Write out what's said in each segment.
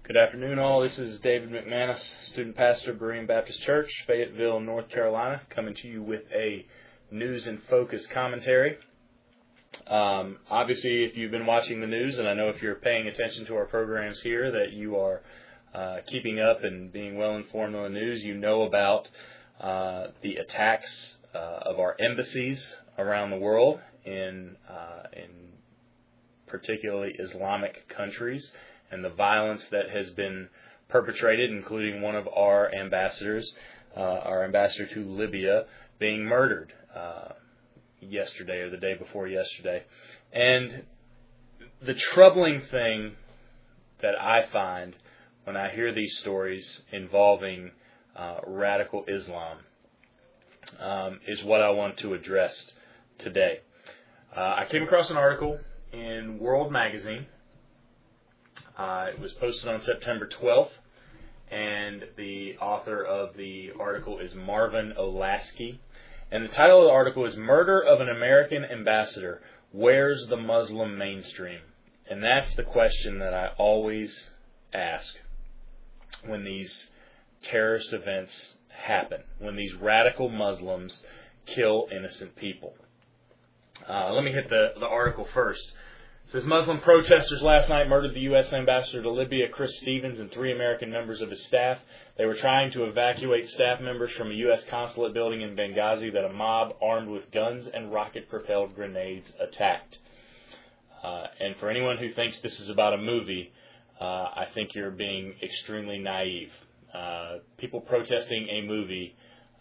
Good afternoon, all. This is David McManus, student pastor of Berean Baptist Church, Fayetteville, North Carolina, coming to you with a news and focus commentary. Obviously, if you've been watching the news, and I know if you're paying attention to our programs here, that you are keeping up and being well informed on the news, you know about the attacks of our embassies around the world in particularly Islamic countries, and the violence that has been perpetrated, including one of our ambassador to Libya, being murdered yesterday or the day before yesterday. And the troubling thing that I find when I hear these stories involving radical Islam is what I want to address today. I came across an article in World Magazine. It was posted on September 12th, and the author of the article is Marvin Olasky. And the title of the article is Murder of an American Ambassador, Where's the Muslim Mainstream? And that's the question that I always ask when these terrorist events happen, when these radical Muslims kill innocent people. Let me hit the article first. It says, Muslim protesters last night murdered the U.S. ambassador to Libya, Chris Stevens, and 3 American members of his staff. They were trying to evacuate staff members from a U.S. consulate building in Benghazi that a mob armed with guns and rocket-propelled grenades attacked. And for anyone who thinks this is about a movie, I think you're being extremely naive. People protesting a movie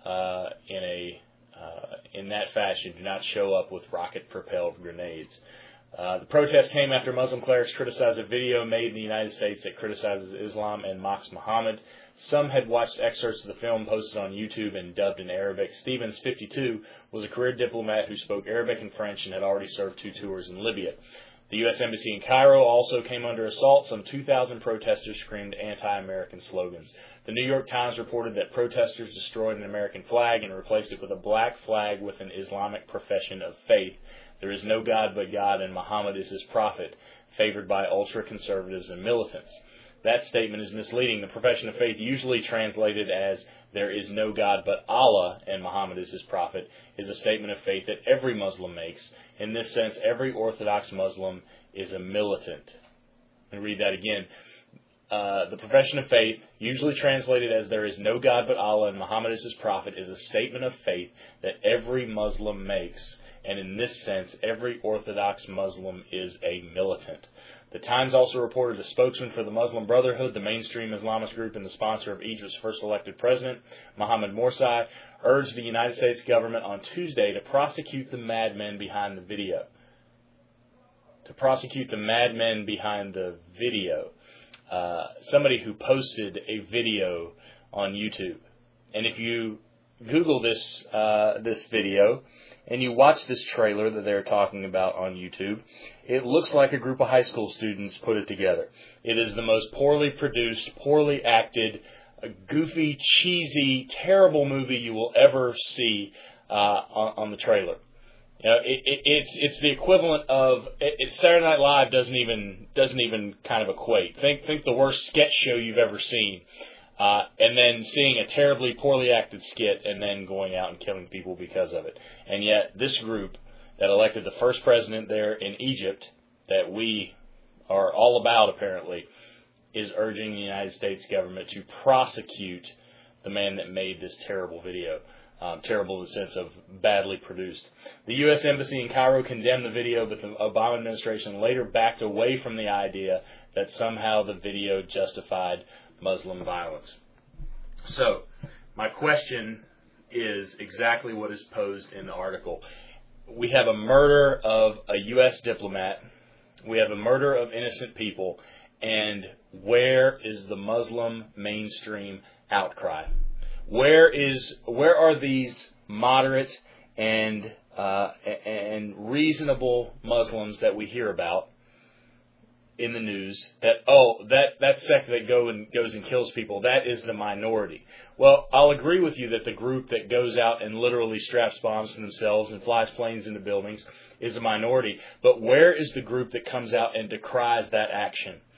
in that fashion do not show up with rocket-propelled grenades. The protest came after Muslim clerics criticized a video made in the United States that criticizes Islam and mocks Muhammad. Some had watched excerpts of the film posted on YouTube and dubbed in Arabic. Stevens, 52, was a career diplomat who spoke Arabic and French and had already served 2 tours in Libya. The U.S. Embassy in Cairo also came under assault. Some 2,000 protesters screamed anti-American slogans. The New York Times reported that protesters destroyed an American flag and replaced it with a black flag with an Islamic profession of faith. There is no God but God, and Muhammad is his prophet, favored by ultra-conservatives and militants. That statement is misleading. The profession of faith, usually translated as there is no God but Allah and Muhammad is his prophet, is a statement of faith that every Muslim makes. In this sense, every Orthodox Muslim is a militant. Let me read that again. The profession of faith, usually translated as there is no God but Allah and Muhammad is his prophet, is a statement of faith that every Muslim makes. And in this sense, every Orthodox Muslim is a militant. The Times also reported a spokesman for the Muslim Brotherhood, the mainstream Islamist group and the sponsor of Egypt's first elected president, Mohamed Morsi, urged the United States government on Tuesday to prosecute the madmen behind the video. Somebody who posted a video on YouTube. And if you Google this video, and you watch this trailer that they're talking about on YouTube, it looks like a group of high school students put it together. It is the most poorly produced, poorly acted, goofy, cheesy, terrible movie you will ever see on the trailer. You know, it's the equivalent of Saturday Night Live doesn't even kind of equate. Think the worst sketch show you've ever seen. And then seeing a terribly poorly acted skit and then going out and killing people because of it. And yet this group that elected the first president there in Egypt, that we are all about apparently, is urging the United States government to prosecute the man that made this terrible video. Terrible in the sense of badly produced. The U.S. Embassy in Cairo condemned the video, but the Obama administration later backed away from the idea that somehow the video justified Muslim violence. So, my question is exactly what is posed in the article. We have a murder of a U.S. diplomat. We have a murder of innocent people. And where is the Muslim mainstream outcry? Where are these moderate and reasonable Muslims that we hear about in the news that sect that goes and kills people, that is the minority? Well, I'll agree with you that the group that goes out and literally straps bombs to themselves and flies planes into buildings is a minority. But where is the group that comes out and decries that action?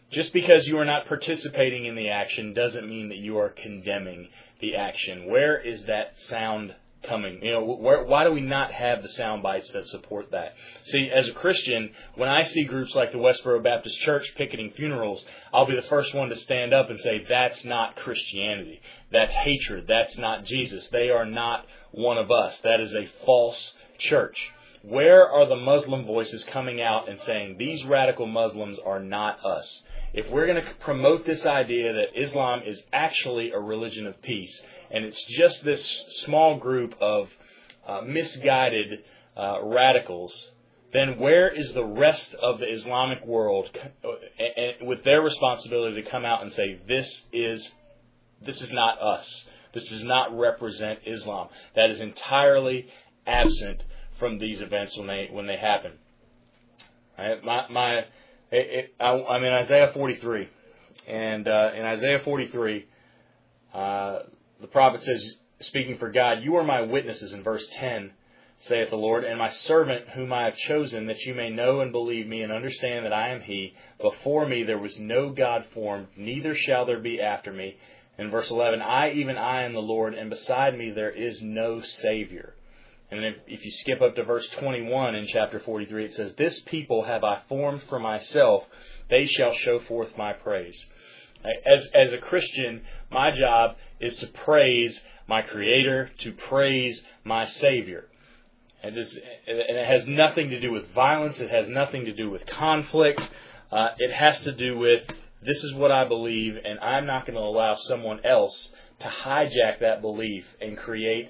Just because you are not participating in the action doesn't mean that you are condemning the action. Where is that sound coming? Why do we not have the sound bites that support that? See, as a Christian, when I see groups like the Westboro Baptist Church picketing funerals, I'll be the first one to stand up and say, that's not Christianity. That's hatred. That's not Jesus. They are not one of us. That is a false church. Where are the Muslim voices coming out and saying, these radical Muslims are not us? If we're going to promote this idea that Islam is actually a religion of peace, and it's just this small group of misguided radicals, then where is the rest of the Islamic world with their responsibility to come out and say, this is not us. This does not represent Islam. That is entirely absent from these events when they happen. Right? I'm in Isaiah 43, and in Isaiah 43, the prophet says, speaking for God, you are my witnesses, in verse 10, saith the Lord, and my servant whom I have chosen, that you may know and believe me and understand that I am He. Before me there was no God formed, neither shall there be after me. In verse 11, even I am the Lord, and beside me there is no Savior. And if you skip up to verse 21 in chapter 43, it says, this people have I formed for myself, they shall show forth my praise. As a Christian, my job is to praise my Creator, to praise my Savior. And it has nothing to do with violence, it has nothing to do with conflict, it has to do with, this is what I believe, and I'm not going to allow someone else to hijack that belief and create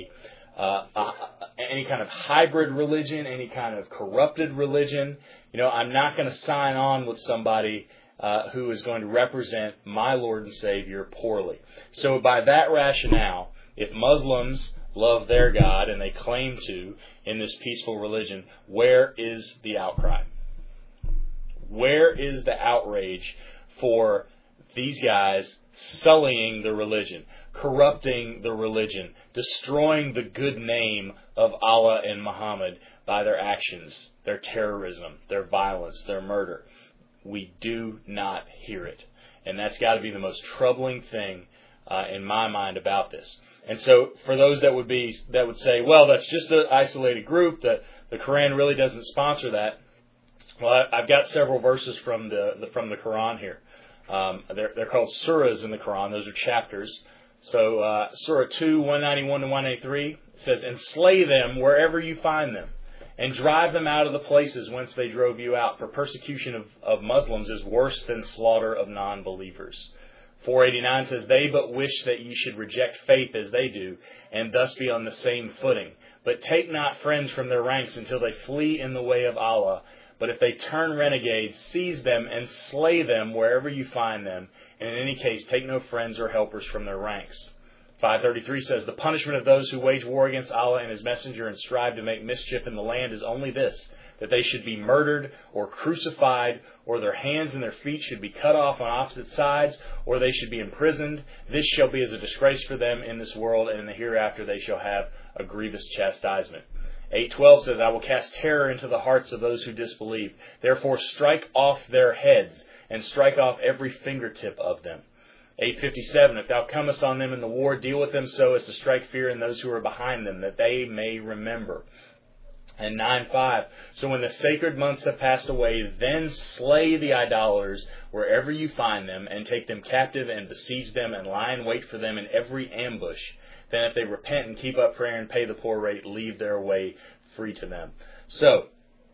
any kind of hybrid religion, any kind of corrupted religion. I'm not going to sign on with somebody who is going to represent my Lord and Savior poorly. So by that rationale, if Muslims love their God, and they claim to in this peaceful religion, where is the outcry? Where is the outrage for these guys sullying the religion, corrupting the religion, destroying the good name of Allah and Muhammad by their actions, their terrorism, their violence, their murder? We do not hear it. And that's got to be the most troubling thing in my mind about this. And so for those that would say, well, that's just an isolated group, that the Quran really doesn't sponsor that. Well, I've got several verses from the Quran here. They're called surahs in the Quran. Those are chapters. So Surah 2, 191 to 183 says, and slay them wherever you find them, and drive them out of the places whence they drove you out. For persecution of Muslims is worse than slaughter of non-believers. 489 says, they but wish that ye should reject faith as they do, and thus be on the same footing. But take not friends from their ranks until they flee in the way of Allah. But if they turn renegades, seize them and slay them wherever you find them. And in any case, take no friends or helpers from their ranks. 533 says, the punishment of those who wage war against Allah and His messenger and strive to make mischief in the land is only this, that they should be murdered or crucified, or their hands and their feet should be cut off on opposite sides, or they should be imprisoned. This shall be as a disgrace for them in this world, and in the hereafter they shall have a grievous chastisement. 8:12 says, I will cast terror into the hearts of those who disbelieve. Therefore strike off their heads, and strike off every fingertip of them. 8:57, if thou comest on them in the war, deal with them so as to strike fear in those who are behind them, that they may remember. And 9:5, so when the sacred months have passed away, then slay the idolaters wherever you find them, and take them captive, and besiege them, and lie in wait for them in every ambush. Then if they repent and keep up prayer and pay the poor rate, leave their way free to them. So,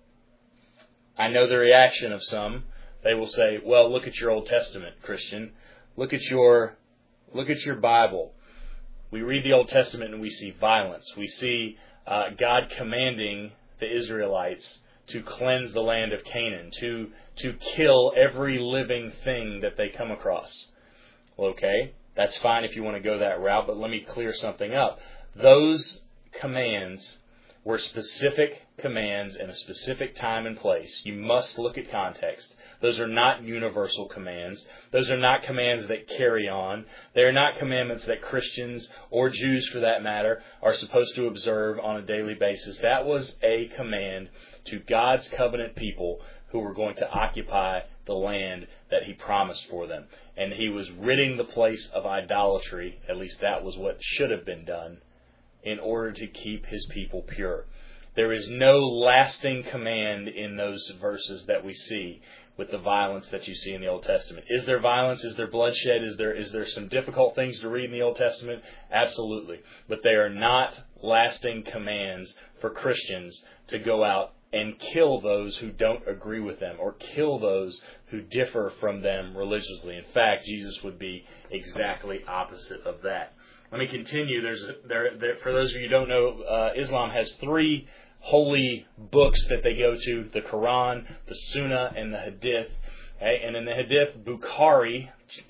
I know the reaction of some. They will say, well, look at your Old Testament, Christian. Look at your Bible. We read the Old Testament and we see violence. We see God commanding the Israelites to cleanse the land of Canaan, to kill every living thing that they come across. Well, okay, that's fine if you want to go that route, but let me clear something up. Those commands were specific commands in a specific time and place. You must look at context. Those are not universal commands. Those are not commands that carry on. They are not commandments that Christians, or Jews for that matter, are supposed to observe on a daily basis. That was a command to God's covenant people who were going to occupy the land that he promised for them. And he was ridding the place of idolatry, at least that was what should have been done, in order to keep his people pure. There is no lasting command in those verses that we see with the violence that you see in the Old Testament. Is there violence? Is there bloodshed? Is there some difficult things to read in the Old Testament? Absolutely. But they are not lasting commands for Christians to go out and kill those who don't agree with them or kill those who differ from them religiously. In fact, Jesus would be exactly opposite of that. Let me continue. For those of you who don't know, Islam has 3 holy books that they go to: the Quran, the Sunnah, and the Hadith. Okay? And in the Hadith, Bukhari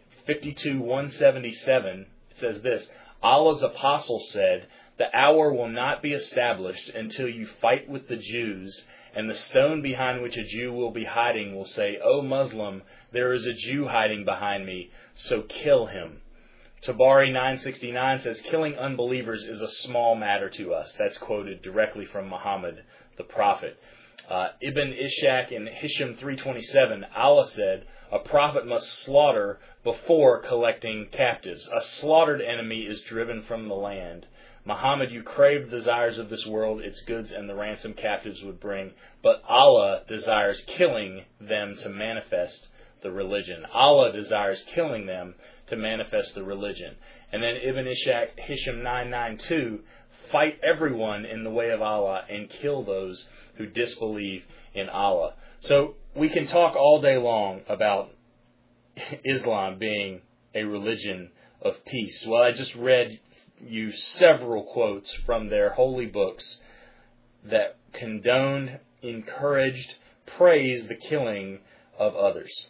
52:177, it says this: Allah's apostle said, "The hour will not be established until you fight with the Jews, and the stone behind which a Jew will be hiding will say, 'O Muslim, there is a Jew hiding behind me, so kill him.'" Tabari 969 says, "Killing unbelievers is a small matter to us." That's quoted directly from Muhammad, the prophet. Ibn Ishaq in Hisham 3:27, Allah said, "A prophet must slaughter before collecting captives. A slaughtered enemy is driven from the land. Muhammad, you craved the desires of this world, its goods and the ransom captives would bring, but Allah desires killing them to manifest the religion." Allah desires killing them to manifest the religion. And then Ibn Ishaq, Hisham 992, "Fight everyone in the way of Allah and kill those who disbelieve in Allah." So we can talk all day long about Islam being a religion of peace. Well, I just read you several quotes from their holy books that condoned, encouraged, praised the killing of others.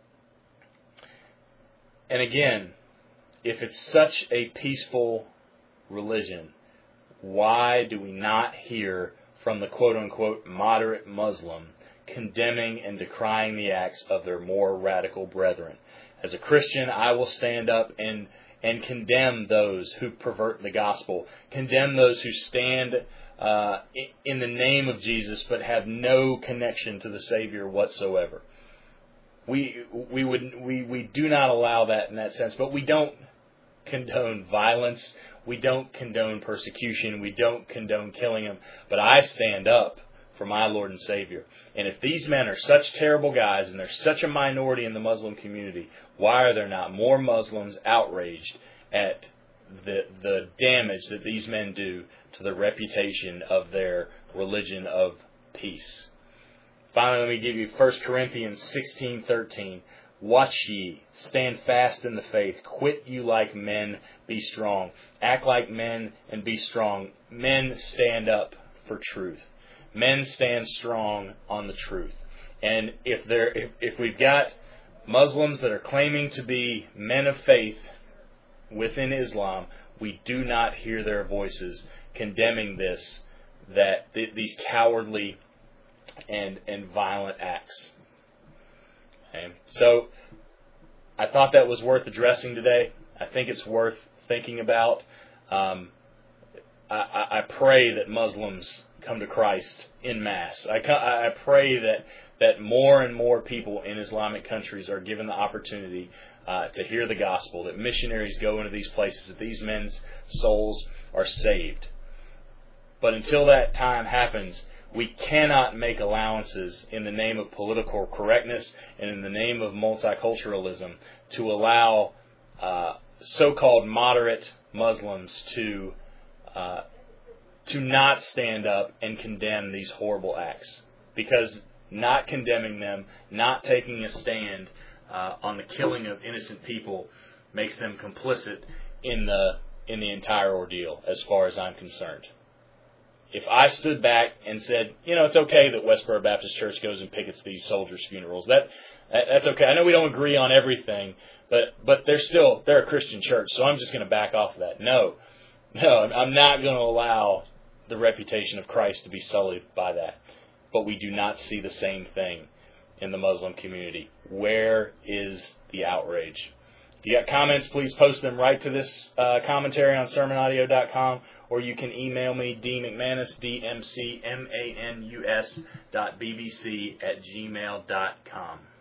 And again, if it's such a peaceful religion, why do we not hear from the quote-unquote moderate Muslim condemning and decrying the acts of their more radical brethren? As a Christian, I will stand up and condemn those who pervert the gospel, condemn those who stand in the name of Jesus but have no connection to the Savior whatsoever. We do not allow that in that sense, but we don't condone violence. We don't condone persecution. We don't condone killing them. But I stand up for my Lord and Savior. And if these men are such terrible guys and they're such a minority in the Muslim community, why are there not more Muslims outraged at the damage that these men do to the reputation of their religion of peace? Finally, let me give you 1 Corinthians 16:13. "Watch ye, stand fast in the faith, quit you like men, be strong. Act like men and be strong." Men stand up for truth. Men stand strong on the truth. And if we've got Muslims that are claiming to be men of faith within Islam, we do not hear their voices condemning these cowardly and violent acts. Okay. So I thought that was worth addressing today. I think it's worth thinking about. I pray that Muslims come to Christ en masse. I pray that more and more people in Islamic countries are given the opportunity to hear the gospel, that missionaries go into these places, that these men's souls are saved. But until that time happens, we cannot make allowances in the name of political correctness and in the name of multiculturalism to allow so-called moderate Muslims to not stand up and condemn these horrible acts. Because not condemning them, not taking a stand on the killing of innocent people makes them complicit in the entire ordeal, as far as I'm concerned. If I stood back and said, it's okay that Westboro Baptist Church goes and pickets these soldiers' funerals, that's okay. I know we don't agree on everything, but they're a Christian church, so I'm just going to back off of that. No, I'm not going to allow the reputation of Christ to be sullied by that. But we do not see the same thing in the Muslim community. Where is the outrage? If you got comments, please post them right to this commentary on sermonaudio.com, or you can email me, dmcmanus, dmcmanus.bbc@gmail.com.